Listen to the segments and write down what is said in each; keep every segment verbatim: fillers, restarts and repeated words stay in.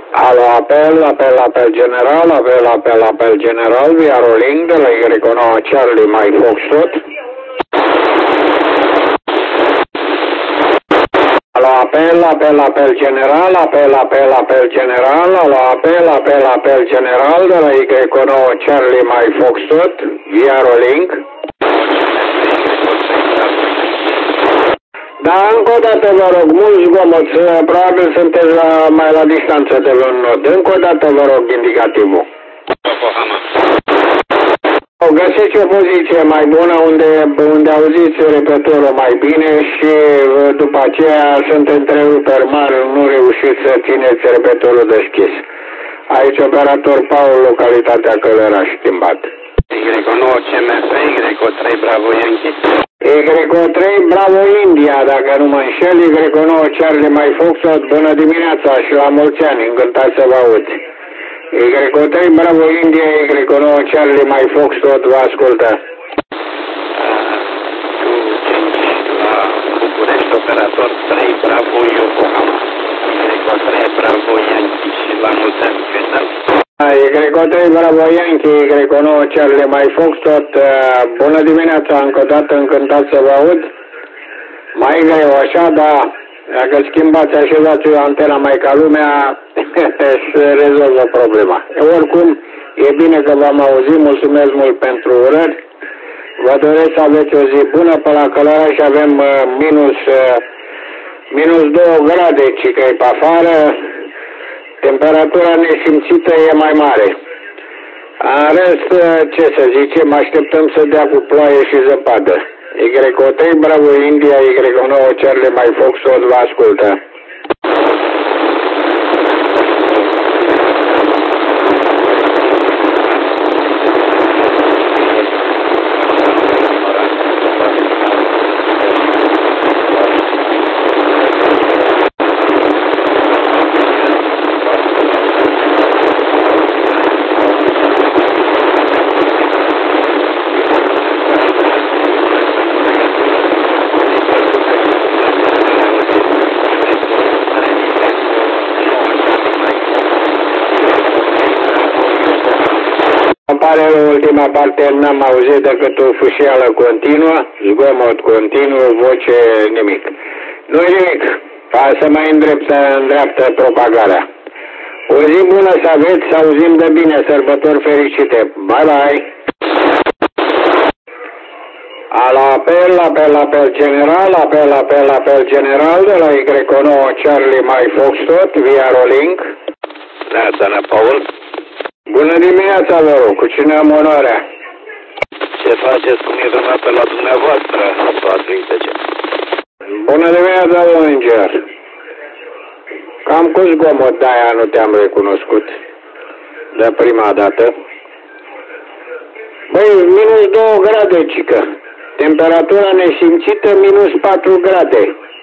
Alo, apel, apel, apel general, apel, apel, apel general, we are rolling de la Y nouă Charlie Mike Foxtrot. Alo, apel, apel, apel general, apel, apel, apel general, alo, apel, apel, apel general de la Y nouă Charlie Mike Foxtrot, we are rolling. Da, încă o dată vă rog, mult zgomot, probabil sunteți la, mai la distanță de vreun nod. Încă o dată vă rog indicativul. Găsiți o poziție mai bună unde, unde auziți repetorul mai bine și după aceea sunt întreruperi mari, nu reușiți să țineți repetorul deschis. Aici operator Paul, localitatea Călăraș, schimbat. Y nouă C M F, Y trei Bravo Yankee. Y trei Bravo India, dacă nu mă înșel, Y nouă Charlie Mike Foxtrot, bună dimineața și la mulți ani, încântat să vă aud. Y trei Bravo India, Y nouă Charlie Mike Foxtrot, vă ascultă. La București, operator trei Bravo Yokohama. Y trei Bravo Yankee și la mulți ani, final. Y trei Bravo Yankee, Y nouă Charlie Mike Foxtrot, bună dimineața, încă o dată încântat să vă aud. Mai greu așa, dar dacă schimbați, așezați antena mai ca lumea, se rezolvă problema. Oricum, e bine că v-am auzit, mulțumesc mult pentru urări. Vă doresc să aveți o zi bună, pe la Călăraș avem minus, minus două grade, ci că e pe afară. Temperatura nesimțită e mai mare. În rest, ce să zicem, așteptăm să dea cu ploaie și zăpadă. Y trei Bravo India, Y nouă Charlie Mike Foxtrot, vă ascultă. Pare rău, ultima parte n-am auzit decât o fâșială continuă, zgomot continuu, voce, nimic. Nu-i nimic, ca să mai îndreaptă, îndreaptă propagarea. O zi bună să aveți, să auzim de bine, sărbători fericite. Bye, bye! Alo, apel, apel, apel general, apel, apel, apel general de la Y nouă Charlie Mike Foxtrot, via rolling. Da, doamna Paul. Bună dimineața, vă rog, cu cine am onoarea? Ce faceți, cum e vremea pe la dumneavoastră, patru I T C? Bună dimineața, domnul Înger. Cam cu zgomot, de-aia nu te-am recunoscut de prima dată. Băi, minus două grade, cică. Temperatura nesimțită, minus patru grade.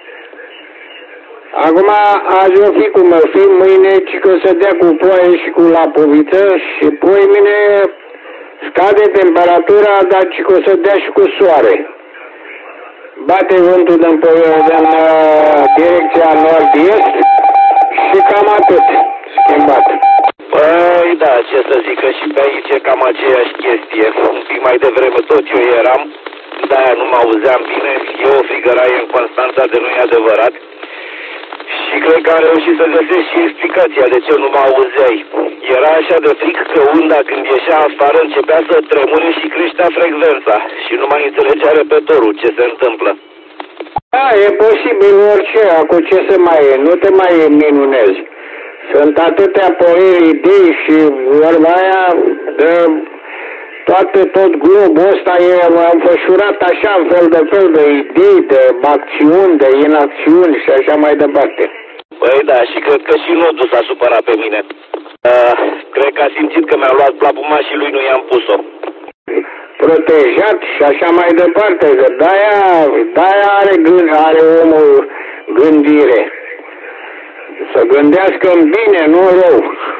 Acum, azi o fi cum o fi, mâine cică să dea cu ploaie și cu lapoviță și poimine scade temperatura, dar cică o să dea și cu soare. Bate vântul din, din uh, direcția nord-est și cam atât, schimbat. Păi da, ce să zic, că și pe aici e cam aceeași chestie. Un pic mai devreme tot eu eram, de-aia nu mă auzeam bine, e o frigăraie în Constanța, de nu e adevărat. Și cred că am reușit să găsesc și explicația de ce nu mă auzeai. Era așa de fric că unda când ieșea afară începea să tremure și creștea frecvența și nu mai înțelegea repetorul ce se întâmplă. Da, e posibil orice, acum ce să mai e, nu te mai minunezi. Sunt atâtea păreri, idei și vorba aia de toate, tot globul ăsta e înfășurat așa în fel de fel de idei, de acțiuni, de inacțiuni și așa mai departe. Păi da, și cred că și nodul s-a supărat pe mine. Uh, cred că a simțit că mi-a luat plapuma și lui nu i-am pus-o. Protejat și așa mai departe, că de-aia, de-aia are, gând, are omul gândire. Să gândească în bine, nu rău.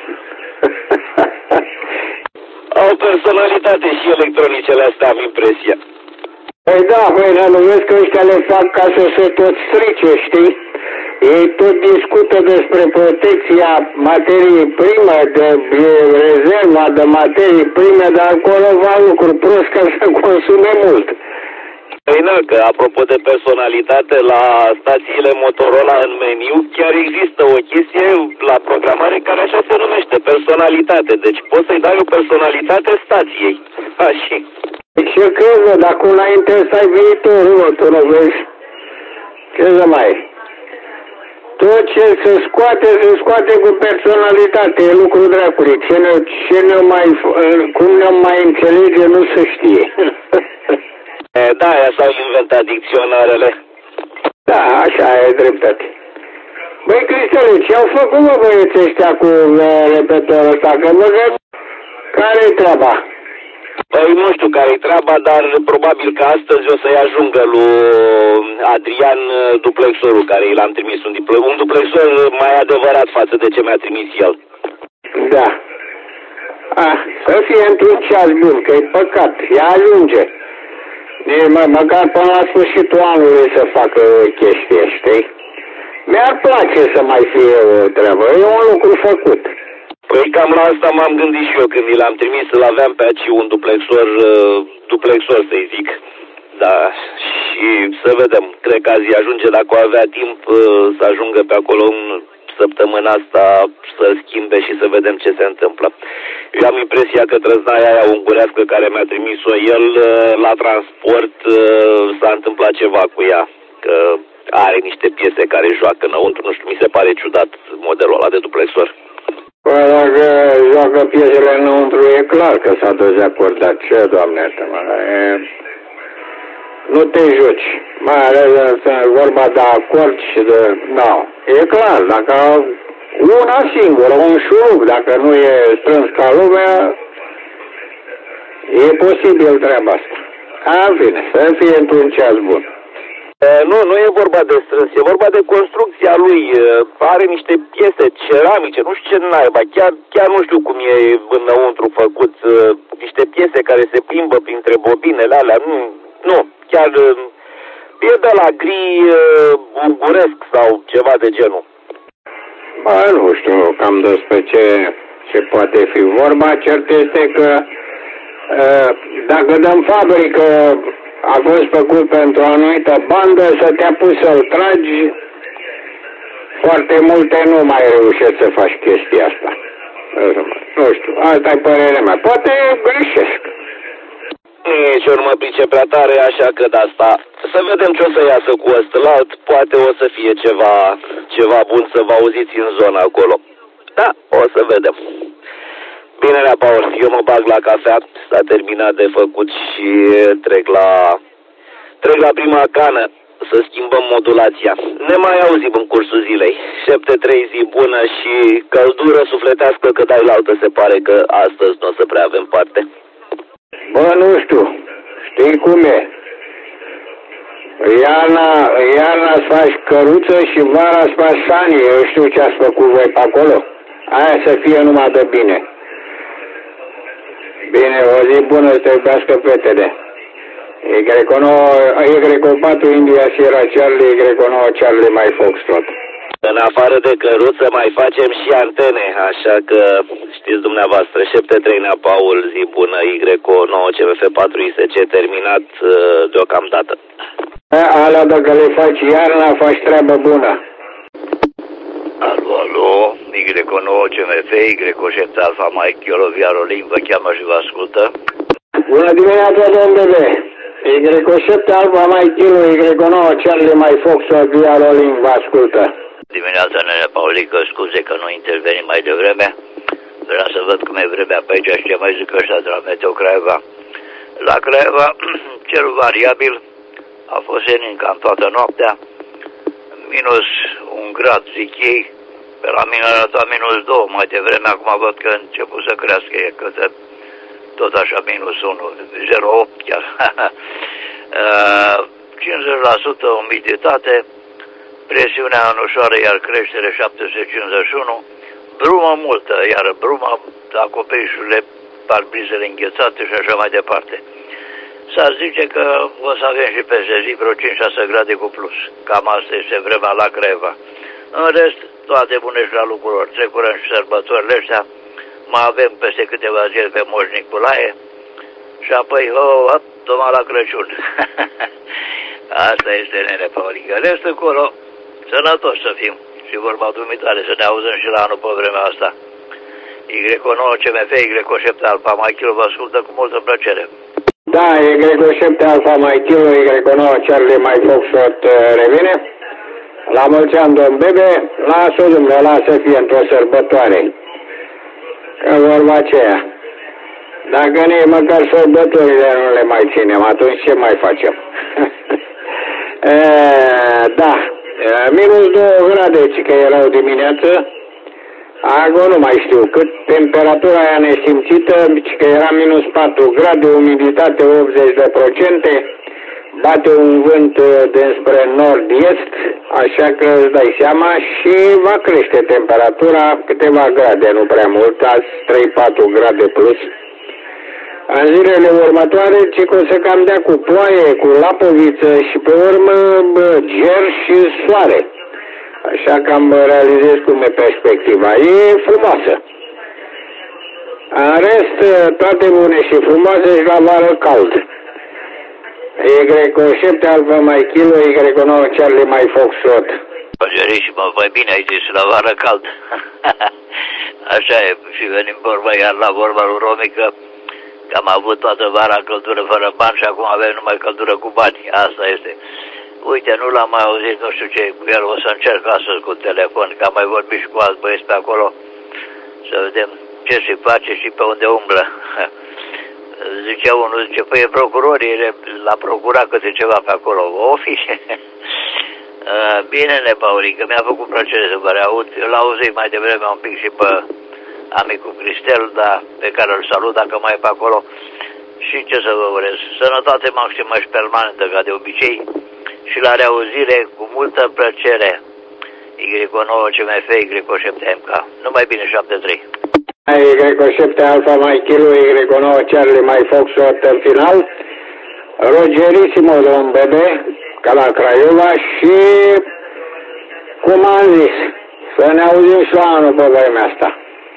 Au personalitate și electronicele astea, am impresia. Păi da, păi nu vezi că ăștia le fac ca să se tot strice, știi? Ei tot discută despre protecția materiei prime, de rezerva de materii prime, dar acolo va lucruri prost ca să consume mult. Păi nu, că apropo de personalitate, la stațiile Motorola în meniu chiar există o chestie la programare care așa se numește, personalitate. Deci poți să-i dai o personalitate stației. Așa. Ce crezi, dacă înainte să ai viitorul, mă, tu nu vezi? Ce să mai e? Tot ce se scoate, se scoate cu personalitate, e lucru dracului. Ce ne, ce ne mai, cum ne mai înțelege, nu se știe. Da, aia s-au inventat dicționarele. Da, așa e dreptate. Băi, Cristele, ce-au făcut, mă, băieții ăștia cu repetorul ăsta? Că mă gând, care-i treaba? Păi nu știu care-i treaba, dar probabil că astăzi o să-i ajungă lui Adrian duplexorul care i l-am trimis. Un, un duplexor mai adevărat față de ce mi-a trimis el. Da. Ah, să fie într-un ceas bun, că e păcat. Ea ajunge. E, mă, măcar până la sfârșitul anului să facă chestie, știi? Mi-ar place să mai fie o treabă. E un lucru făcut. Păi cam la asta m-am gândit și eu când i l-am trimis, să-l aveam pe aici un duplexor, duplexor să-i zic. Da, și să vedem, cred că azi ajunge, dacă o avea timp, să ajungă pe acolo în săptămâna asta, să schimbe și să vedem ce se întâmplă. Eu am impresia că trăznaia aia ungurească care mi-a trimis-o el, la transport s-a întâmplat ceva cu ea, că are niște piese care joacă înăuntru, nu știu, mi se pare ciudat modelul ăla de duplexor. Păi dacă joacă piesele înăuntru, e clar că s-a dezacordat. Ce, Doamne, mă, e... nu te joci. Mai ales în vorba de acord și de... No. E clar, dacă una singură, un șurub, dacă nu e strâns ca lumea, e posibil treaba asta. A, bine, să fie într-un ceas bun. Nu, nu e vorba de strâns, e vorba de construcția lui. Are niște piese ceramice, nu știu ce naiba, chiar, chiar nu știu cum e înăuntru făcut. Niște piese care se plimbă printre bobinele alea, nu, nu, chiar e de la gri unguresc sau ceva de genul. Bă, nu știu cam despre ce, ce poate fi vorba, cert este că dacă dăm fabrică a fost făcut pentru o anumită bandă, să te apuci să-l tragi, foarte multe nu mai reușești să faci chestia asta. Nu știu, asta e părerea mea. Poate greșesc. Nici eu nu mă pricep prea tare, așa că de asta. Să vedem ce o să iasă cu ăstălalt, poate o să fie ceva, ceva bun să vă auziți în zona acolo. Da, o să vedem. Bine, Nea Paul, eu mă bag la cafea, s-a terminat de făcut și trec la, trec la prima cană să schimbăm modulația. Ne mai auzim în cursul zilei. șapte trei zi bună și căldură sufletească, că dai la altă se pare că astăzi nu o să prea avem parte. Bă, nu știu, știi cum e? Iarna, iarna îți faci căruță și vara îți faci sanie. Eu știu ce ați făcut voi pe acolo. Aia să fie numai de bine. Bine, o zi bună, să te iubească fetele. Y patru India Sierra Charlie, Y nouă Charlie mai Foxtrot. În afară de căruță mai facem și antene, așa că știți dumneavoastră, șapte trei Nea Paul, zi bună, Y nouă C V F patru I S C terminat deocamdată. Alea dacă le faci iarna, faci treabă bună. Alo, alo, Y nouă C M F, Y șapte Alfa Mike, Chiolo Viarolin, vă cheamă și vă ascultă. Bună dimineața, domnule! Y șapte Alfa Mike, Kilo, Y nouă Charlie mai Foxtrot, Viarolin, vă ascultă. Dimineața, nene Paulică, scuze că nu intervenim mai devreme. Vreau să văd cum e vremea pe aici, știa mai zic ăștia de la Meteo Craiova. La Craiova, cerul variabil, a fost senin cam toată noaptea, minus un grad, zic ei, pe la mine arăta minus doi, mai devreme, acum văd că a început să crească, e câte, tot așa minus unu, zero virgulă opt chiar. cincizeci la sută umiditate, presiunea în ușoară, iar creștere șapte sute cincizeci și unu, brumă multă, iar bruma, acoperișurile, parbrizele înghețate și așa mai departe. S-ar zice că o să avem și peste zi vreo cinci șase grade cu plus. Cam asta este vremea la Craiova. În rest, toate bune și la lucrurilor. Trecurăm și sărbătorile astea. Mai avem peste câteva zile pe Moș Nicolae. Și apoi, oh, hop, tocmai la Crăciun. Asta este, nene Paulică. Restul acolo, sănătos să fim. Și vorba dumitare, să ne auzăm și la anul pe vremea asta. Y nouă C M F, Y șapte Alfa Mike Kilo vă ascultă cu multă plăcere. Da, Y șapte Alfa Mike Kilo, Y nouă Charlie Mike Foxtrot revine. La mulți ani, domn Bebe, lasă-o dumneavoastră, lasă să fie într-o sărbătoare. Că vorba aceea. Dacă ne măcar sărbătorile nu le mai ținem, atunci ce mai facem? e, da, minus două grade, ci că erau dimineață. Acum nu mai știu cât, temperatura aia nesimțită, ci că era minus patru grade, umiditate optzeci de procente, bate un vânt dinspre nord-est, așa că îți dai seama și va crește temperatura câteva grade, nu prea mult, azi trei patru grade plus. În zilele următoare, ci că o să cam dea cu ploaie, cu lapoviță și pe urmă bă, ger și soare. Așa că am realizez cum e perspectiva. E frumoasă. În rest, toate bune și frumoase și la vară cald. Y șapte Alfa Mike Kilo, Y nouă Charlie Mike Foxtrot. Păgeriși, mă, mai bine ai zis, la vară cald. Așa e, și venim vorba iar la vorba lui Romică, că am avut toată vara căldură fără bani și acum avem numai căldură cu bani. Asta este. Uite, nu l-am mai auzit, nu știu ce, el o să încerc astăzi cu telefon, că am mai vorbit și cu alți băieți pe acolo, să vedem ce se face și pe unde umblă. Zicea unul, zice, păi e procurorii, l-a procurat câte ceva pe acolo, o fi. Bine, ne, Paulică, mi-a făcut plăcere să vă reaud, îl auzit mai devreme un pic și pe amicul Cristel, dar pe care îl salut dacă mai e pe acolo. Și ce să vă urez, sănătate maximă și permanentă, ca de obicei, și la reauzire cu multă plăcere. Y nouă C M F, Y șapte M K. Numai bine, șapte trei. Y șapte Alfa Mike Kilo, Y nouă Charlie Mike Foxtrot în final. Rogerissimo, domn Bebe, ca la Craiova și, cum am zis, să ne auzim și la anul pe vremea asta.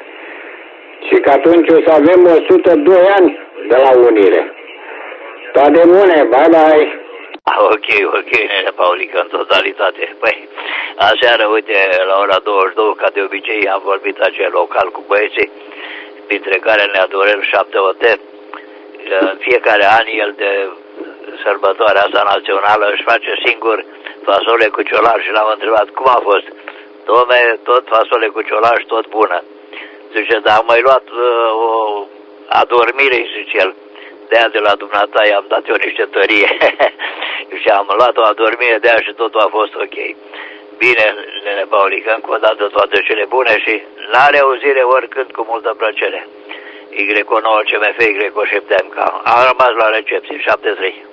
Și că atunci o să avem o sută doi ani de la unire. Toate bune, bye bye! Ok, ok, nene Paulică, în totalitate. Păi, aseară, uite, la ora douăzeci și două, ca de obicei, am vorbit acel local cu băieții, printre care ne adorăm șapte ote. În fiecare an, el de sărbătoarea asta națională își face singur fasole cu ciolaș și l-am întrebat cum a fost. Dom'le, tot fasole cu ciolaș, tot bună. Zice, dar am mai luat uh, o adormire, zice el. De-aia de la dumneata i-am dat eu niște tărie. Și am luat o adormire de aia și totul a fost ok. Bine, nene Paulică, încă o dată toate cele bune și la reauzire oricând cu multă plăcere. Y nouă C M F, Y șapte M K. Am rămas la recepție, șapte trei.